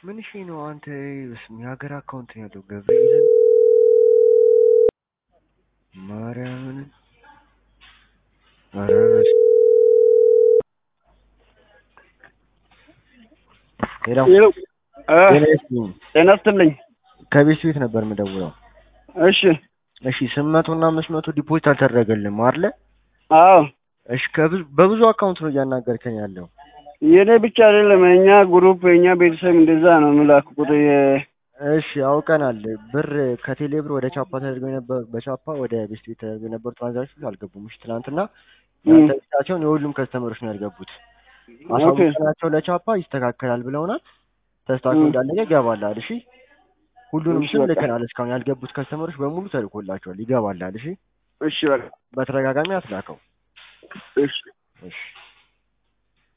ምን እሺ ነው አንተ በስመ የሀገር አካውንት ነው ያለው ገብርኤልን ማርያምን አረስ ሄሎ ጤና ይስጥልኝ። ከቤት ቤት ነበር የምደውለው። እሺ 800 እና 500 ዲፖዚት አልተደረገልም አይደለ? አዎ። እሺ በብዙ አካውንት ነው እያናገርከኝ ያለው። የኔ ብቻ አይደለም እኛ ግሩፕ የኛ ቤተሰብ እንደዛ ነው የሚላኩት። እሺ አውቀናል። ብር ከቴሌ ብር ወደ ቻፓ ተደርገው ነበር፣ በቻፓ ወደ ቤት ቤት ተደርገው የነበሩ ትራንዛክሽን አልገቡም። እሺ ትናንትና ያንተቻቸውን የሁሉም ከስተመሮች ነው ያልገቡት። አሳውቀናቸው ለቻፓ ይስተካከላል ብለውናል። ተስተካክሎ እንዳለቀ ይገባላል። እሺ ሁሉንም ስም ልከናል። እስካሁን ያልገቡት ከስተመሮች በሙሉ ተልኮላቸዋል። ይገባላል። እሺ እሺ በቃ በተረጋጋሚ አስላከው። እሺ እሺ